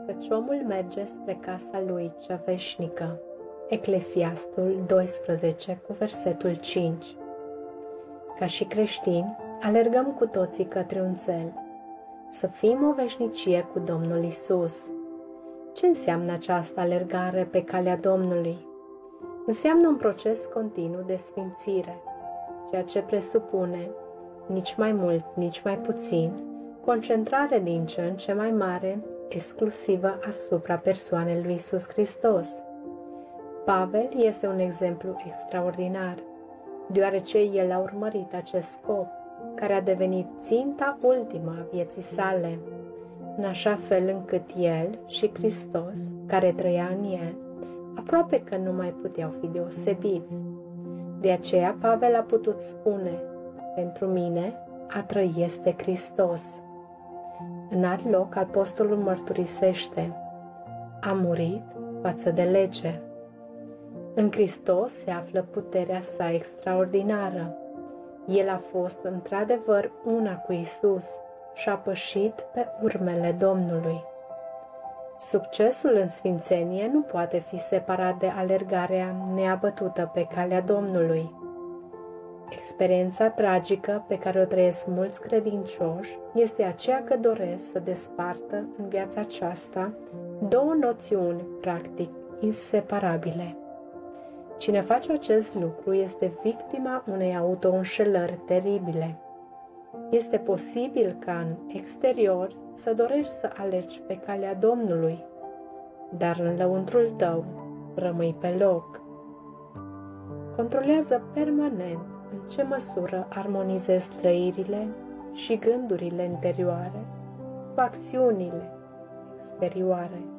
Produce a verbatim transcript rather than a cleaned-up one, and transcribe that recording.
căci omul merge spre casa lui cea veșnică. Eclesiastul doisprezece cu versetul cinci. Ca și creștini, alergăm cu toții către un cel, să fim o veșnicie cu Domnul Isus. Ce înseamnă această alergare pe calea Domnului? Înseamnă un proces continuu de sfințire, ceea ce presupune, nici mai mult, nici mai puțin, concentrare din ce în ce mai mare, exclusivă asupra persoanei lui Isus Hristos. Pavel este un exemplu extraordinar, deoarece el a urmărit acest scop, care a devenit ținta ultimă a vieții sale, în așa fel încât el și Hristos, care trăia în el, aproape că nu mai puteau fi deosebiți. De aceea Pavel a putut spune, pentru mine, a trăi este Hristos. În alt loc, apostolul mărturisește, a murit față de lege. În Hristos se află puterea sa extraordinară. El a fost într-adevăr una cu Isus și a pășit pe urmele Domnului. Succesul în sfințenie nu poate fi separat de alergarea neabătută pe calea Domnului. Experiența tragică pe care o trăiesc mulți credincioși este aceea că doresc să despartă în viața aceasta două noțiuni practic inseparabile. Cine face acest lucru este victima unei autoînșelări teribile. Este posibil ca în exterior să dorești să alergi pe calea Domnului, dar în lăuntrul tău rămâi pe loc. Controlează permanent în ce măsură armonizezi trăirile și gândurile interioare cu acțiunile exterioare.